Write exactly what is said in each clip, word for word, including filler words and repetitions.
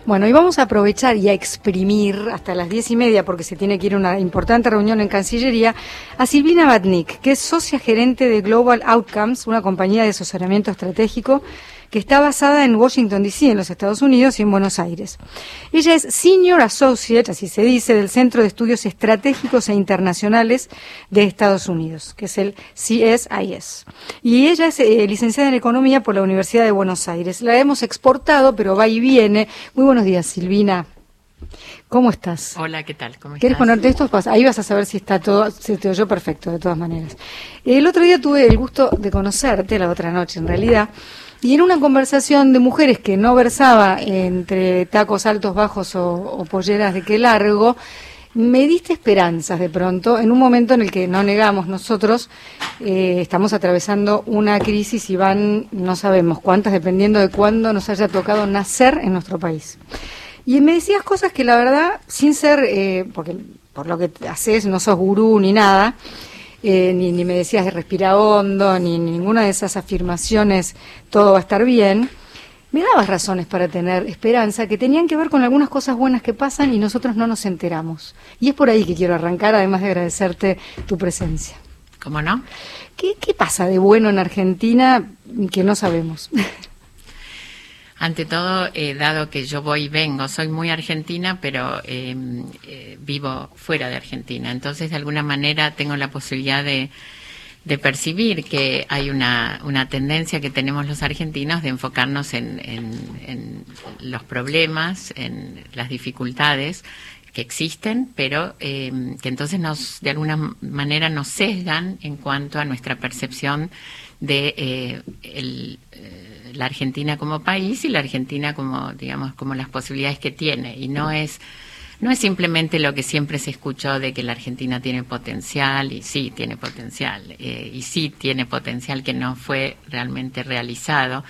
Bueno, y vamos a aprovechar y a exprimir hasta las diez y media, porque se tiene que ir a una importante reunión en Cancillería, a Silvina Batnick, que es socia gerente de Global Outcomes, una compañía de asesoramiento estratégico que está basada en Washington, D C, en los Estados Unidos y en Buenos Aires. Ella es Senior Associate, así se dice, del Centro de Estudios Estratégicos e Internacionales de Estados Unidos, que es el C S I S. Y ella es eh, licenciada en Economía por la Universidad de Buenos Aires. La hemos exportado, pero va y viene. Muy buenos días, Silvina. ¿Cómo estás? Hola, ¿qué tal? ¿Cómo ¿Quieres estás? ponerte estos pasos? Ahí vas a saber si está todo, se te oyó perfecto, de todas maneras. El otro día tuve el gusto de conocerte, la otra noche en realidad, y en una conversación de mujeres que no versaba entre tacos altos, bajos o, o polleras de qué largo, me diste esperanzas de pronto, en un momento en el que no negamos nosotros, eh, estamos atravesando una crisis y van, no sabemos cuántas, dependiendo de cuándo nos haya tocado nacer en nuestro país. Y me decías cosas que la verdad, sin ser, eh, porque por lo que haces no sos gurú ni nada, eh, ni, ni me decías de respirar hondo, ni, ni ninguna de esas afirmaciones, todo va a estar bien, me dabas razones para tener esperanza que tenían que ver con algunas cosas buenas que pasan y nosotros no nos enteramos. Y es por ahí que quiero arrancar, además de agradecerte tu presencia. ¿Cómo no? ¿Qué, qué pasa de bueno en Argentina que no sabemos? Ante todo, eh, dado que yo voy y vengo, soy muy argentina, pero eh, eh, vivo fuera de Argentina. Entonces, de alguna manera, tengo la posibilidad de, de percibir que hay una, una tendencia que tenemos los argentinos de enfocarnos en, en, en los problemas, en las dificultades que existen, pero eh, que entonces nos, de alguna manera nos sesgan en cuanto a nuestra percepción de eh, el, eh, la Argentina como país y la Argentina como, digamos, como las posibilidades que tiene. Y no es no es simplemente lo que siempre se escuchó de que la Argentina tiene potencial, y sí tiene potencial, eh, y sí tiene potencial que no fue realmente realizado.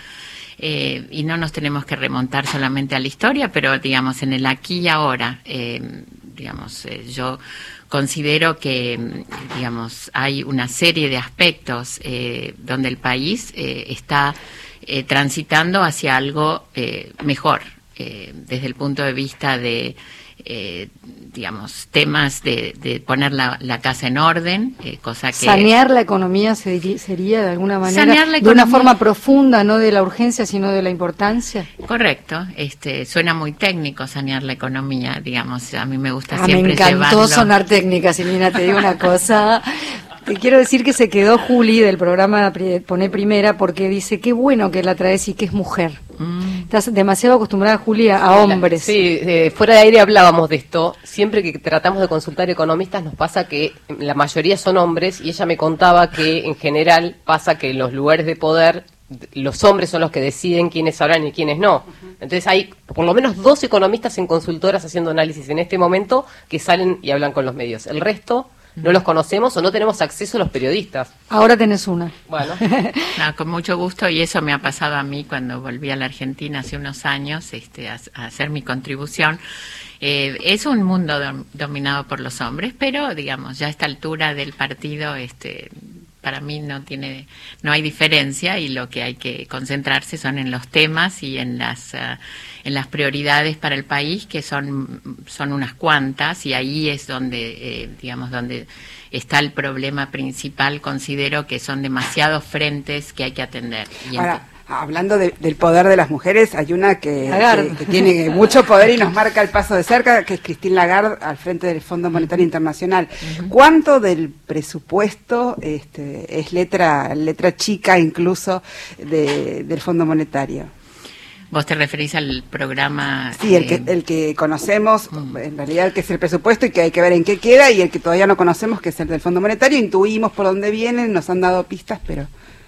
Eh, y no nos tenemos que remontar solamente a la historia, pero digamos en el aquí y ahora, eh, digamos, eh, yo considero que, digamos, hay una serie de aspectos eh, donde el país eh, está eh, transitando hacia algo eh, mejor, eh, desde el punto de vista de Eh, digamos, temas de, de poner la, la casa en orden, eh, cosa que... Sanear la economía sería, sería de alguna manera, Sanear la de una economía. forma profunda, no de la urgencia, sino de la importancia. Correcto, este, suena muy técnico sanear la economía, digamos, a mí me gusta Ah, siempre me encantó llevarlo. sonar técnica, Silvina, te digo una cosa. Te quiero decir que se quedó Juli del programa Poné Primera porque dice, qué bueno que la traes y que es mujer. Mm. Estás demasiado acostumbrada, Julia, a hombres. Sí, eh, fuera de aire hablábamos de esto. Siempre que tratamos de consultar economistas nos pasa que la mayoría son hombres y ella me contaba que en general pasa que en los lugares de poder los hombres son los que deciden quiénes hablan y quiénes no. Entonces hay por lo menos dos economistas en consultoras haciendo análisis en este momento que salen y hablan con los medios. El resto no los conocemos o no tenemos acceso a los periodistas. Ahora tenés una. Bueno. No, con mucho gusto, y eso me ha pasado a mí cuando volví a la Argentina hace unos años este, a, a hacer mi contribución. Eh, es un mundo dom, dominado por los hombres, pero digamos, ya a esta altura del partido, este, para mí no tiene, no hay diferencia, y lo que hay que concentrarse son en los temas y en las uh, en las prioridades para el país, que son son unas cuantas, y ahí es donde eh, digamos donde está el problema principal. Considero que son demasiados frentes que hay que atender. Y Ahora, hablando de, del poder de las mujeres, hay una que, que, que tiene mucho poder y nos marca el paso de cerca, que es Christine Lagarde, al frente del Fondo Monetario Internacional. Uh-huh. ¿Cuánto del presupuesto este, es letra letra chica incluso de, del Fondo Monetario? ¿Vos te referís al programa? Sí, el que, el que conocemos, en realidad el que es el presupuesto y que hay que ver en qué queda, y el que todavía no conocemos, que es el del Fondo Monetario. Intuimos por dónde vienen, nos han dado pistas, pero...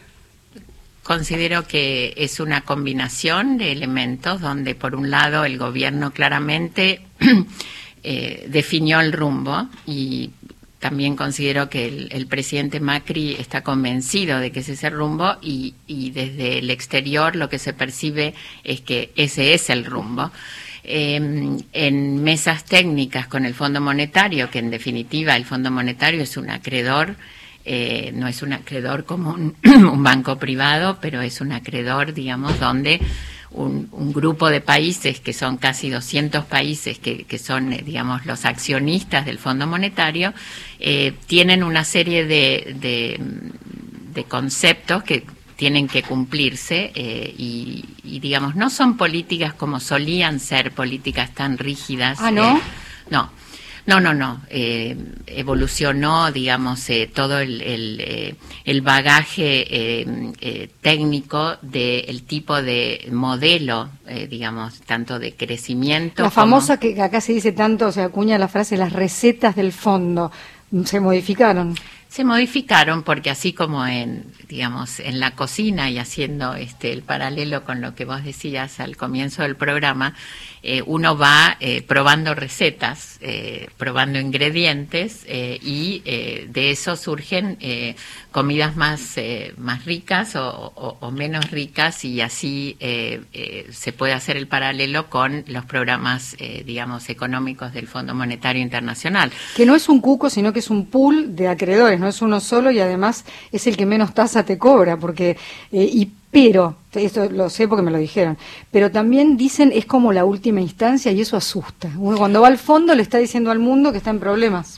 Considero que es una combinación de elementos donde, por un lado, el gobierno claramente eh, definió el rumbo, y también considero que el, el presidente Macri está convencido de que ese es el rumbo, y, y desde el exterior lo que se percibe es que ese es el rumbo. Eh, en mesas técnicas con el Fondo Monetario, que en definitiva el Fondo Monetario es un acreedor, eh, no es un acreedor como un, un banco privado, pero es un acreedor, digamos, donde un, un grupo de países, que son casi doscientos países, que, que son, eh, digamos, los accionistas del Fondo Monetario, eh, tienen una serie de, de, de conceptos que tienen que cumplirse eh, y, y, digamos, no son políticas como solían ser, políticas tan rígidas. Ah, ¿no? Eh, no. No, no, no. Eh, evolucionó, digamos, eh, todo el, el, eh, el bagaje eh, eh, técnico del tipo de modelo, eh, digamos, tanto de crecimiento. La famosa como... que acá se dice tanto, se acuña la frase, las recetas del fondo, ¿se modificaron? Se modificaron porque así como en, digamos, en la cocina, y haciendo este el paralelo con lo que vos decías al comienzo del programa, eh, uno va eh, probando recetas, eh, probando ingredientes eh, y eh, de eso surgen eh, comidas más eh, más ricas o, o, o menos ricas, y así eh, eh, se puede hacer el paralelo con los programas, eh, digamos, económicos del Fondo Monetario Internacional. Que no es un cuco, sino que es un pool de acreedores, no es uno solo, y además es el que menos tasa te cobra, porque eh, y pero esto lo sé porque me lo dijeron, pero también dicen es como la última instancia, y eso asusta. Uno cuando va al fondo le está diciendo al mundo que está en problemas.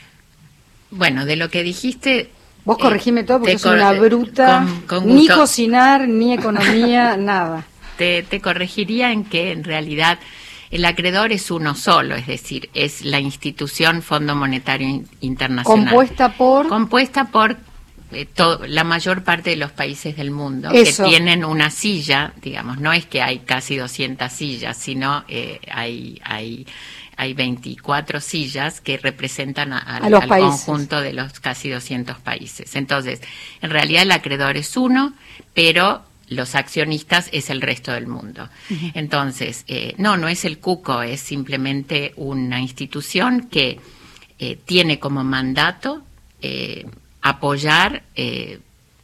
Bueno, de lo que dijiste, vos corregime eh, todo porque soy cor- una bruta, con, con ni cocinar, ni economía, nada. Te, te corregiría en que en realidad el acreedor es uno solo, es decir, es la institución Fondo Monetario Internacional. Compuesta por... Compuesta por eh, to, la mayor parte de los países del mundo. Eso. Que tienen una silla, digamos, no es que hay casi doscientas sillas, sino eh, hay, hay, hay veinticuatro sillas que representan a, a, a los al países. conjunto de los casi doscientos países. Entonces, en realidad el acreedor es uno, pero los accionistas es el resto del mundo. Uh-huh. Entonces, eh, no, no es el cuco, es simplemente una institución que eh, tiene como mandato eh, apoyar eh,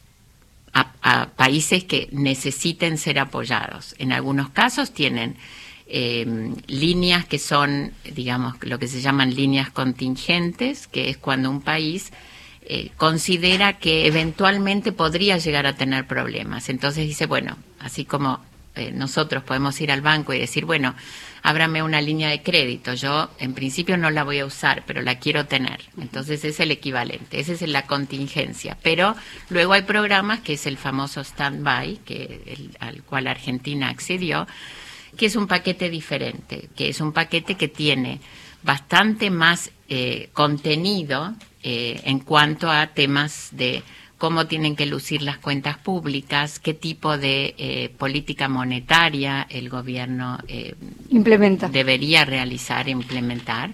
a, a países que necesiten ser apoyados. En algunos casos tienen eh, líneas que son, digamos, lo que se llaman líneas contingentes, que es cuando un país Eh, considera que eventualmente podría llegar a tener problemas. Entonces dice, bueno, así como eh, nosotros podemos ir al banco y decir, bueno, ábrame una línea de crédito, yo en principio no la voy a usar, pero la quiero tener. Entonces es el equivalente, esa es la contingencia. Pero luego hay programas, que es el famoso stand-by, que el, al cual Argentina accedió, que es un paquete diferente, que es un paquete que tiene bastante más eh, contenido eh, en cuanto a temas de cómo tienen que lucir las cuentas públicas, qué tipo de eh, política monetaria el gobierno eh, implementa, debería realizar e implementar.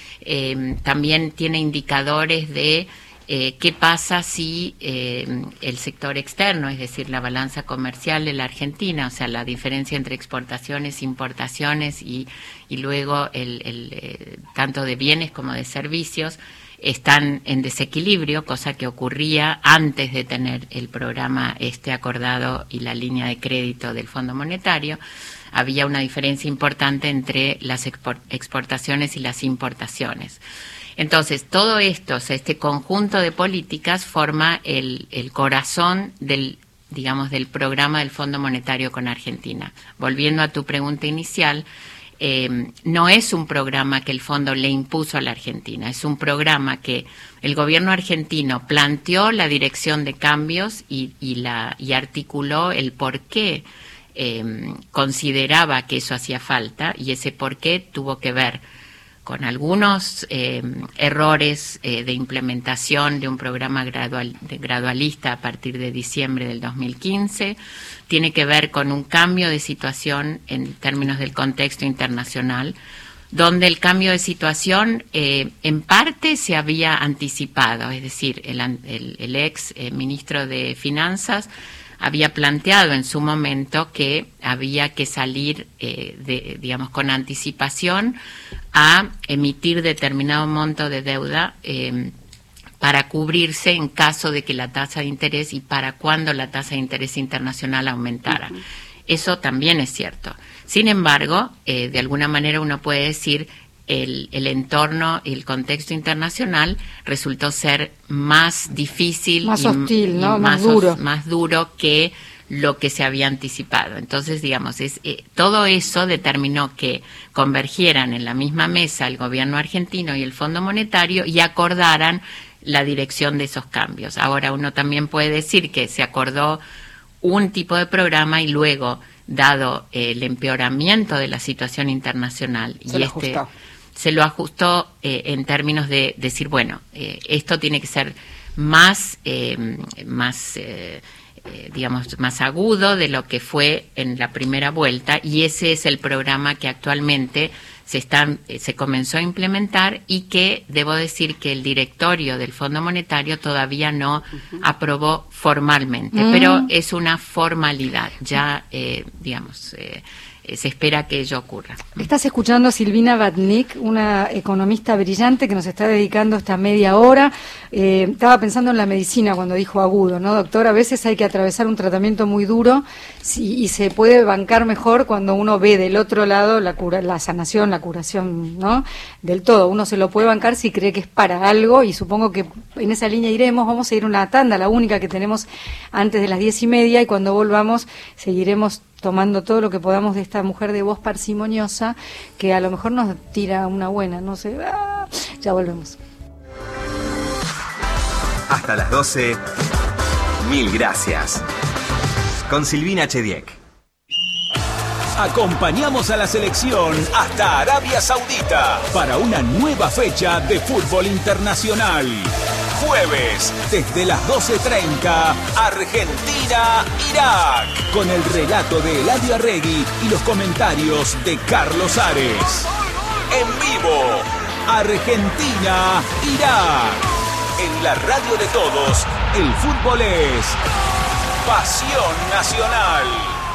Eh, también tiene indicadores de eh, qué pasa si eh, el sector externo, es decir, la balanza comercial de la Argentina, o sea, la diferencia entre exportaciones, importaciones y, y luego el, el eh, tanto de bienes como de servicios, están en desequilibrio, cosa que ocurría antes de tener el programa este acordado y la línea de crédito del Fondo Monetario. Había una diferencia importante entre las exportaciones y las importaciones. Entonces, todo esto, o sea, este conjunto de políticas forma el, el corazón del, digamos, del programa del Fondo Monetario con Argentina. Volviendo a tu pregunta inicial, eh, no es un programa que el fondo le impuso a la Argentina, es un programa que el gobierno argentino planteó la dirección de cambios y, y, la, y articuló el por qué eh, consideraba que eso hacía falta, y ese por qué tuvo que ver con algunos eh, errores eh, de implementación de un programa gradual, de gradualista a partir de diciembre del dos mil quince, tiene que ver con un cambio de situación en términos del contexto internacional, donde el cambio de situación eh, en parte se había anticipado, es decir, el, el, el ex eh, ministro de Finanzas había planteado en su momento que había que salir, eh, de, digamos, con anticipación a emitir determinado monto de deuda eh, para cubrirse en caso de que la tasa de interés y para cuando la tasa de interés internacional aumentara. Uh-huh. Eso también es cierto. Sin embargo, eh, de alguna manera uno puede decir el, el entorno y el contexto internacional resultó ser más difícil, más y, hostil, ¿no? y más, más duro. más duro que lo que se había anticipado. Entonces, digamos, es, eh, todo eso determinó que convergieran en la misma mesa el gobierno argentino y el Fondo Monetario y acordaran la dirección de esos cambios. Ahora, uno también puede decir que se acordó un tipo de programa y luego, dado eh, el empeoramiento de la situación internacional, se y lo este ajustó. se lo ajustó eh, en términos de decir, bueno, eh, esto tiene que ser más, eh, más eh, eh, digamos, más agudo de lo que fue en la primera vuelta, y ese es el programa que actualmente se está, eh, se comenzó a implementar, y que debo decir que el directorio del Fondo Monetario todavía no uh-huh. aprobó formalmente, uh-huh. pero es una formalidad, ya, eh, digamos, eh, se espera que ello ocurra. Estás escuchando a Silvina Batnick, una economista brillante que nos está dedicando esta media hora. Eh, estaba pensando en la medicina cuando dijo agudo, ¿no, doctor? A veces hay que atravesar un tratamiento muy duro sí, y se puede bancar mejor cuando uno ve del otro lado la cura, la sanación, la curación, ¿no? Del todo. Uno se lo puede bancar si cree que es para algo, y supongo que en esa línea iremos. Vamos a ir una tanda, la única que tenemos antes de las diez y media, y cuando volvamos seguiremos tomando todo lo que podamos de esta mujer de voz parsimoniosa, que a lo mejor nos tira una buena, no sé. ¡Ah! Ya volvemos. Hasta las doce, mil gracias. Con Silvina Chediek. Acompañamos a la selección hasta Arabia Saudita para una nueva fecha de fútbol internacional. Jueves, desde las doce treinta, Argentina-Irak, con el relato de Eladio Arregui y los comentarios de Carlos Ares. En vivo, Argentina-Irak. En la radio de todos, el fútbol es pasión nacional.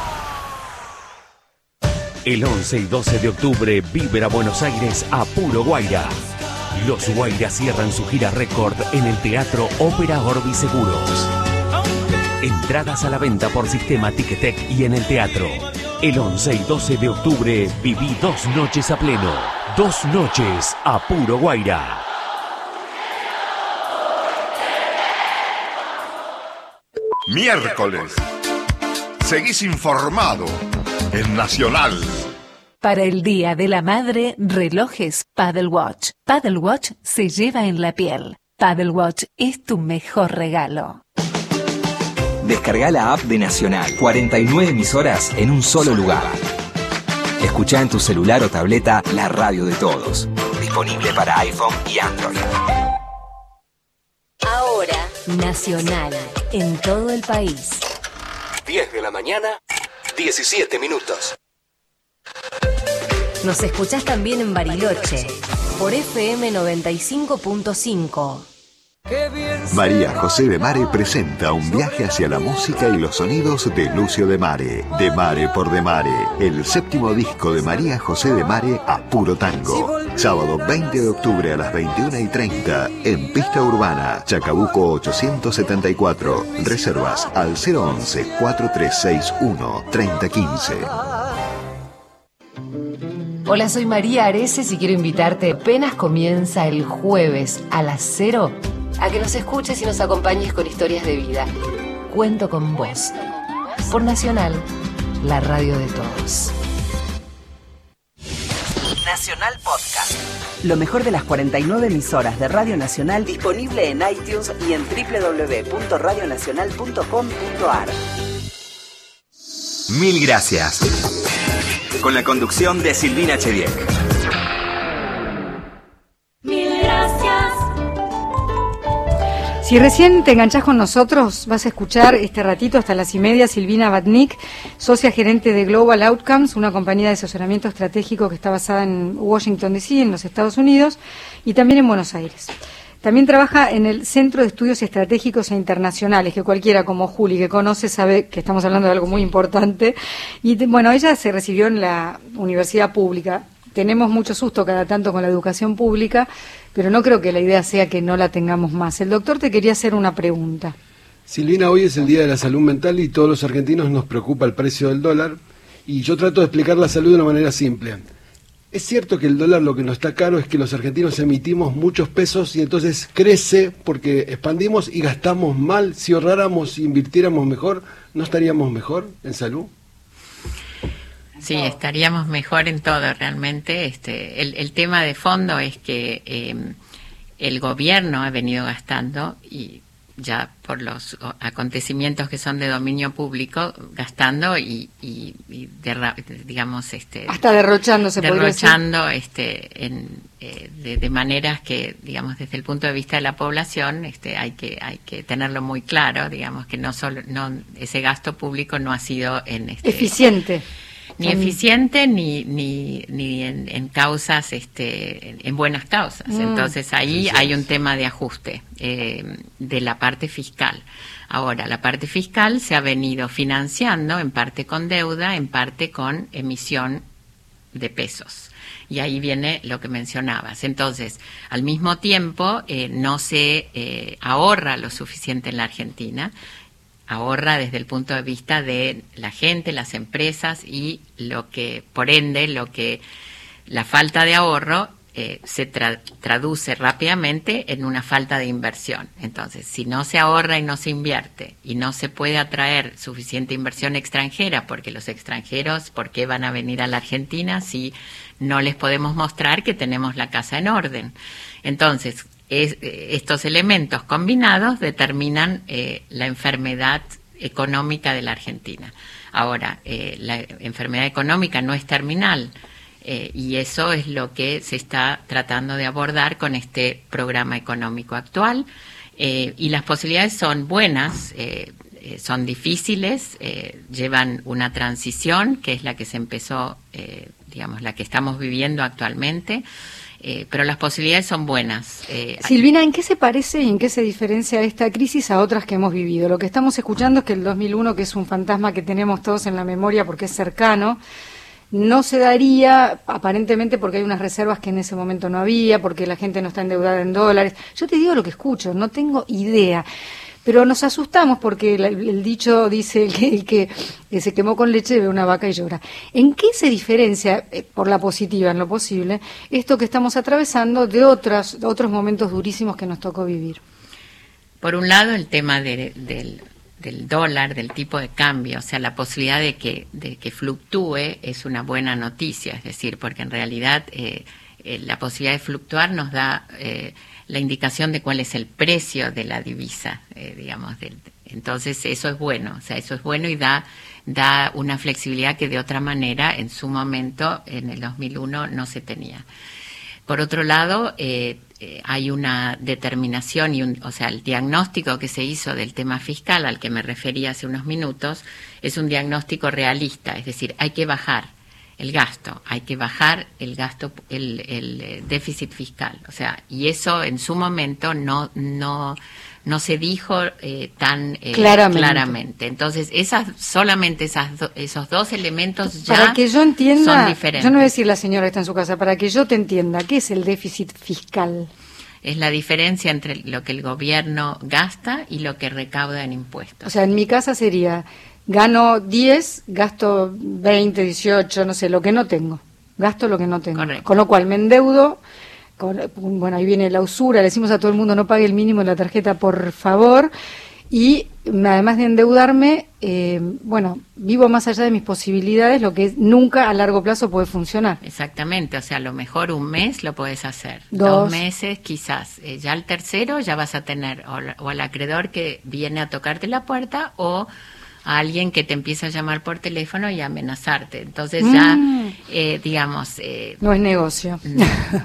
El once y doce de octubre, Vibra Buenos Aires a puro Guaira. Los Guairas cierran su gira récord en el Teatro Ópera Orbi Seguros. Entradas a la venta por sistema Ticketek y en el teatro. El once y doce de octubre viví dos noches a pleno. Dos noches a puro Guaira. Miércoles. Seguís informado en Nacional. Para el Día de la Madre, relojes Paddle Watch. Paddle Watch se lleva en la piel. Paddle Watch es tu mejor regalo. Descarga la app de Nacional. cuarenta y nueve emisoras en un solo lugar. Escuchá en tu celular o tableta la radio de todos. Disponible para iPhone y Android. Ahora, Nacional, en todo el país. diez de la mañana, diecisiete minutos. Nos escuchás también en Bariloche, por F M noventa y cinco punto cinco. María José de Mare presenta un viaje hacia la música y los sonidos de Lucio de Mare. De Mare por De Mare, el séptimo disco de María José de Mare a puro tango. Sábado veinte de octubre a las veintiuna y treinta en Pista Urbana, Chacabuco ochocientos setenta y cuatro. Reservas al cero once, cuatro tres seis uno, tres cero uno cinco. Hola, soy María Areces y quiero invitarte. Apenas comienza el jueves a las cero a que nos escuches y nos acompañes con historias de vida. Cuento con vos. Por Nacional, la radio de todos. Nacional Podcast. Lo mejor de las cuarenta y nueve emisoras de Radio Nacional, disponible en iTunes y en doble u doble u doble u punto radio nacional punto com punto a r. Mil gracias. Con la conducción de Silvina Chediek. Mil gracias. Si recién te enganchás con nosotros, vas a escuchar este ratito hasta las y media Silvina Batnick, socia gerente de Global Outcomes, una compañía de asesoramiento estratégico que está basada en Washington D C, en los Estados Unidos, y también en Buenos Aires. También trabaja en el Centro de Estudios Estratégicos e Internacionales, que cualquiera como Juli que conoce sabe que estamos hablando de algo muy importante. Y bueno, ella se recibió en la universidad pública. Tenemos mucho susto cada tanto con la educación pública, pero no creo que la idea sea que no la tengamos más. El doctor te quería hacer una pregunta. Silvina, hoy es el Día de la Salud Mental y todos los argentinos nos preocupa el precio del dólar. Y yo trato de explicar la salud de una manera simple. Es cierto que el dólar lo que nos está caro es que los argentinos emitimos muchos pesos y entonces crece porque expandimos y gastamos mal. Si ahorráramos e invirtiéramos mejor, ¿no estaríamos mejor en salud? Sí, estaríamos mejor en todo realmente. Este, el, el tema de fondo es que eh, el gobierno ha venido gastando y ya por los acontecimientos que son de dominio público, gastando y, y, y derra, digamos, este, hasta derrochando, se derrochando, este, en, eh, de, de maneras que, digamos, desde el punto de vista de la población, este, hay que, hay que tenerlo muy claro, digamos, que no solo, no, ese gasto público no ha sido en este, eficiente. Ni eficiente ni ni ni en, en causas, este, en, en buenas causas. Mm. Entonces ahí sí, sí. hay un tema de ajuste eh, de la parte fiscal. Ahora, la parte fiscal se ha venido financiando en parte con deuda, en parte con emisión de pesos. Y ahí viene lo que mencionabas. Entonces, al mismo tiempo, eh, no se eh, ahorra lo suficiente en la Argentina. Ahorra desde el punto de vista de la gente, las empresas y lo que, por ende, lo que la falta de ahorro eh, se tra- traduce rápidamente en una falta de inversión. Entonces, si no se ahorra y no se invierte y no se puede atraer suficiente inversión extranjera, porque los extranjeros, ¿por qué van a venir a la Argentina si no les podemos mostrar que tenemos la casa en orden? Entonces, Es, estos elementos combinados determinan eh, la enfermedad económica de la Argentina. Ahora, eh, la enfermedad económica no es terminal eh, y eso es lo que se está tratando de abordar con este programa económico actual eh, y las posibilidades son buenas, eh, eh, son difíciles, eh, llevan una transición que es la que se empezó, eh, digamos, la que estamos viviendo actualmente. Eh, pero las posibilidades son buenas. Eh, Silvina, ¿en qué se parece y en qué se diferencia esta crisis a otras que hemos vivido? Lo que estamos escuchando es que el dos mil uno, que es un fantasma que tenemos todos en la memoria porque es cercano, no se daría aparentemente porque hay unas reservas que en ese momento no había, porque la gente no está endeudada en dólares. Yo te digo lo que escucho, no tengo idea. Pero nos asustamos porque el, el dicho dice el que, el que eh, se quemó con leche ve una vaca y llora. ¿En qué se diferencia, eh, por la positiva en lo posible, esto que estamos atravesando de otras, otros momentos durísimos que nos tocó vivir? Por un lado, el tema de, del, del dólar, del tipo de cambio, o sea, la posibilidad de que, de que fluctúe es una buena noticia, es decir, porque en realidad eh, eh, la posibilidad de fluctuar nos da Eh, la indicación de cuál es el precio de la divisa, eh, digamos. Del, entonces, eso es bueno, o sea, eso es bueno y da da una flexibilidad que de otra manera, en su momento, en el dos mil uno, no se tenía. Por otro lado, eh, eh, hay una determinación, y un, o sea, el diagnóstico que se hizo del tema fiscal, al que me refería hace unos minutos, es un diagnóstico realista, es decir, hay que bajar el gasto, hay que bajar el gasto, el, el déficit fiscal, o sea, y eso en su momento no no no se dijo eh, tan eh, claramente. claramente. Entonces, esas solamente esas do, esos dos elementos ya para que yo entienda, son diferentes. Yo no voy a decir la señora que está en su casa, para que yo te entienda, ¿qué es el déficit fiscal? Es la diferencia entre lo que el gobierno gasta y lo que recauda en impuestos. O sea, en mi casa sería gano diez, gasto veinte, dieciocho, no sé, lo que no tengo. Gasto lo que no tengo. Correcto. Con lo cual me endeudo. Con, bueno, ahí viene la usura. Le decimos a todo el mundo no pague el mínimo de la tarjeta, por favor. Y además de endeudarme, eh, bueno, vivo más allá de mis posibilidades, lo que nunca a largo plazo puede funcionar. Exactamente, o sea, a lo mejor un mes lo puedes hacer. Dos, Dos meses quizás. Eh, ya el tercero ya vas a tener o, o al acreedor que viene a tocarte la puerta o a alguien que te empieza a llamar por teléfono y a amenazarte. Entonces mm. ya, eh, digamos... Eh, no es negocio. No,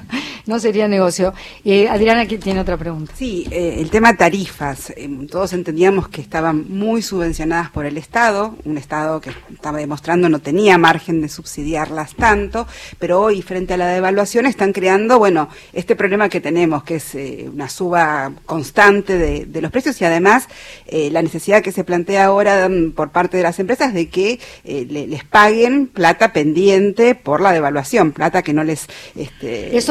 no sería negocio. Eh, Adriana, aquí tiene otra pregunta. Sí, eh, el tema tarifas. Eh, todos entendíamos que estaban muy subvencionadas por el Estado, un Estado que estaba demostrando no tenía margen de subsidiarlas tanto, pero hoy, frente a la devaluación, están creando, bueno, este problema que tenemos, que es eh, una suba constante de, de los precios y además eh, la necesidad que se plantea ahora por parte de las empresas de que eh, le, les paguen plata pendiente por la devaluación, plata que no les... Este, Eso desde la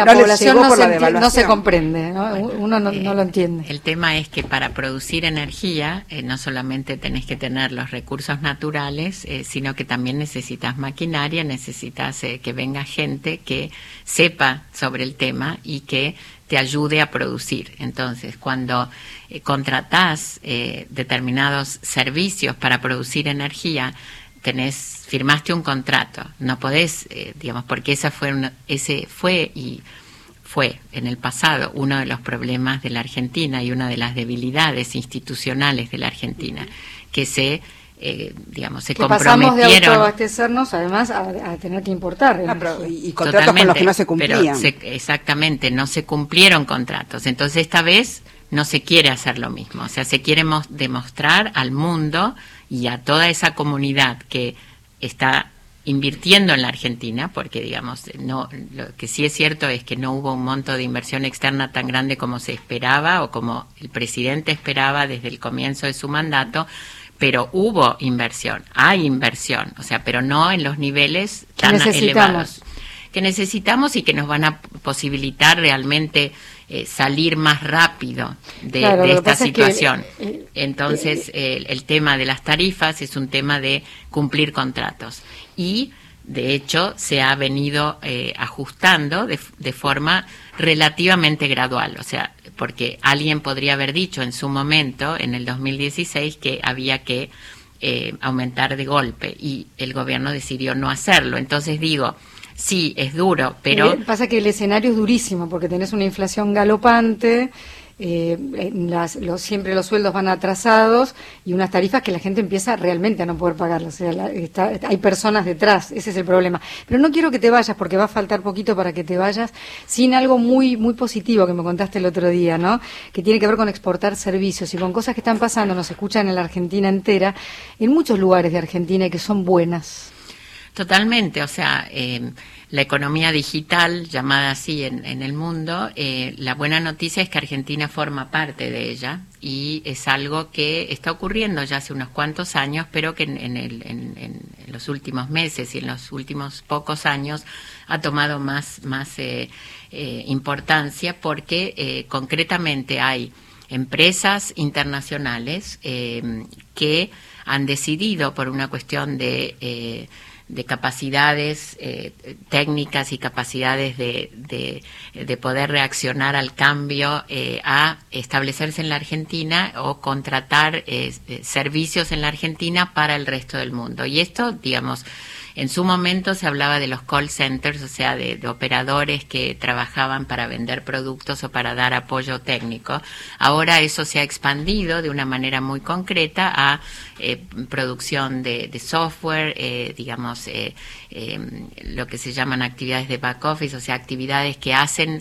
la no población no por se, la enti- no se devaluación. comprende, ¿no? Uno no, no lo entiende. El tema es que para producir energía eh, no solamente tenés que tener los recursos naturales, eh, sino que también necesitas maquinaria, necesitas eh, que venga gente que sepa sobre el tema y que te ayude a producir. Entonces, cuando eh, contratás eh, determinados servicios para producir energía, tenés, firmaste un contrato, no podés, eh, digamos, porque esa fue una, ese fue y fue en el pasado uno de los problemas de la Argentina y una de las debilidades institucionales de la Argentina, que se, eh, digamos, se que pasamos de comprometieron. autoabastecernos, además, a, a tener que importar. Ah, pero, y, y contratos Totalmente, con los que no se cumplían. pero se- exactamente, no se cumplieron contratos. Entonces, esta vez no se quiere hacer lo mismo. O sea, se quiere mos- demostrar al mundo y a toda esa comunidad que está invirtiendo en la Argentina, porque digamos, no, lo que sí es cierto es que no hubo un monto de inversión externa tan grande como se esperaba o como el presidente esperaba desde el comienzo de su mandato, pero hubo inversión, hay inversión, o sea, pero no en los niveles tan elevados que necesitamos y que nos van a posibilitar realmente eh, salir más rápido de, Claro, de lo que esta pasa es que, situación. eh, Entonces, el, el tema de las tarifas es un tema de cumplir contratos y, de hecho, se ha venido eh, ajustando de, de forma relativamente gradual. O sea, porque alguien podría haber dicho en su momento, en el dos mil dieciséis, que había que eh, aumentar de golpe y el gobierno decidió no hacerlo. Entonces, digo, sí, es duro, pero... Eh, pasa que el escenario es durísimo porque tenés una inflación galopante, eh, en las, los, siempre los sueldos van atrasados y unas tarifas que la gente empieza realmente a no poder pagarlas. O sea, la- está- hay personas detrás, ese es el problema. Pero no quiero que te vayas porque va a faltar poquito para que te vayas sin algo muy muy positivo que me contaste el otro día, ¿no? Que tiene que ver con exportar servicios y con cosas que están pasando, nos escuchan en la Argentina entera, en muchos lugares de Argentina y que son buenas. Totalmente, o sea, eh, la economía digital, llamada así en, en el mundo, eh, la buena noticia es que Argentina forma parte de ella y es algo que está ocurriendo ya hace unos cuantos años, pero que en, en, el, en, en los últimos meses y en los últimos pocos años ha tomado más, más eh, eh, importancia porque eh, concretamente hay empresas internacionales eh, que han decidido por una cuestión de... Eh, de capacidades eh, técnicas y capacidades de, de, de poder reaccionar al cambio, eh, a establecerse en la Argentina o contratar eh, servicios en la Argentina para el resto del mundo. Y esto, digamos, en su momento se hablaba de los call centers, o sea, de, de operadores que trabajaban para vender productos o para dar apoyo técnico. Ahora eso se ha expandido de una manera muy concreta a eh, producción de, de software, eh, digamos, eh, eh, lo que se llaman actividades de back office, o sea, actividades que hacen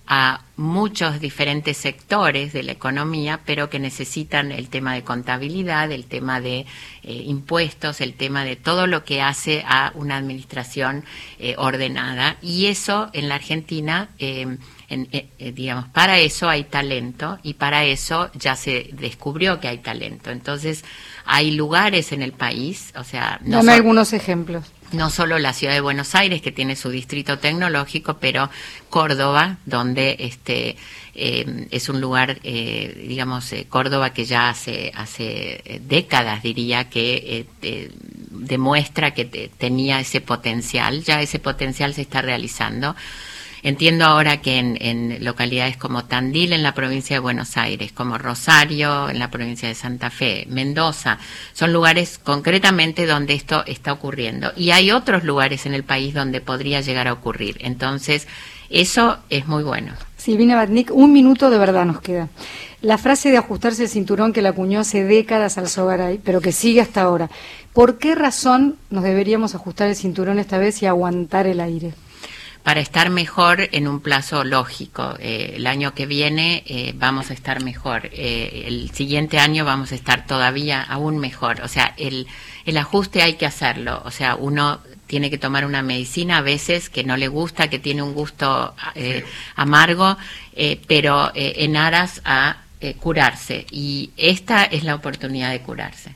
a muchos diferentes sectores de la economía, pero que necesitan el tema de contabilidad, el tema de eh, impuestos, el tema de todo lo que hace a una administración eh, ordenada. Y eso en la Argentina, eh, en, eh, digamos, para eso hay talento y para eso ya se descubrió que hay talento. Entonces, hay lugares en el país, o sea... No Dame so- algunos ejemplos. No solo la ciudad de Buenos Aires, que tiene su distrito tecnológico, pero Córdoba, donde este eh, es un lugar, eh, digamos, eh, Córdoba que ya hace hace eh, décadas, diría, que eh, eh, demuestra que te- tenía ese potencial, ya ese potencial se está realizando. Entiendo ahora que en, en localidades como Tandil en la provincia de Buenos Aires, como Rosario en la provincia de Santa Fe, Mendoza, son lugares concretamente donde esto está ocurriendo. Y hay otros lugares en el país donde podría llegar a ocurrir. Entonces, eso es muy bueno. Silvina Batnik, un minuto de verdad nos queda. La frase de ajustarse el cinturón que la acuñó hace décadas Alzogaray, pero que sigue hasta ahora. ¿Por qué razón nos deberíamos ajustar el cinturón esta vez y aguantar el aire? Para estar mejor en un plazo lógico. Eh, el año que viene eh, vamos a estar mejor. Eh, el siguiente año vamos a estar todavía aún mejor. O sea, el, el ajuste hay que hacerlo. O sea, uno tiene que tomar una medicina a veces que no le gusta, que tiene un gusto eh, amargo, eh, pero eh, en aras a eh, curarse. Y esta es la oportunidad de curarse.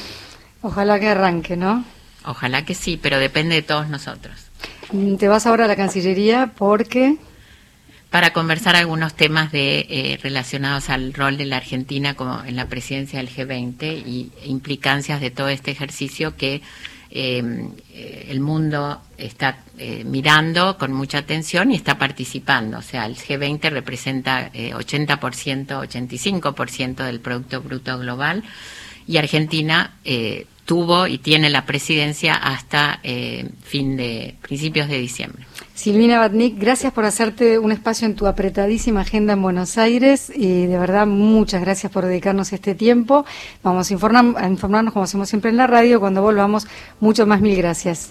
Ojalá que arranque, ¿no? Ojalá que sí, pero depende de todos nosotros. Te vas ahora a la Cancillería porque... para conversar algunos temas de eh, relacionados al rol de la Argentina como en la presidencia del G veinte y implicancias de todo este ejercicio que eh, el mundo está eh, mirando con mucha atención y está participando. O sea, el G veinte representa eh, ochenta por ciento, ochenta y cinco por ciento del Producto Bruto Global y Argentina eh, tuvo y tiene la presidencia hasta eh, fin de principios de diciembre. Silvina Batnick, gracias por hacerte un espacio en tu apretadísima agenda en Buenos Aires y de verdad muchas gracias por dedicarnos este tiempo. Vamos a, informar, a informarnos como hacemos siempre en la radio. Cuando volvamos, mucho más, mil gracias.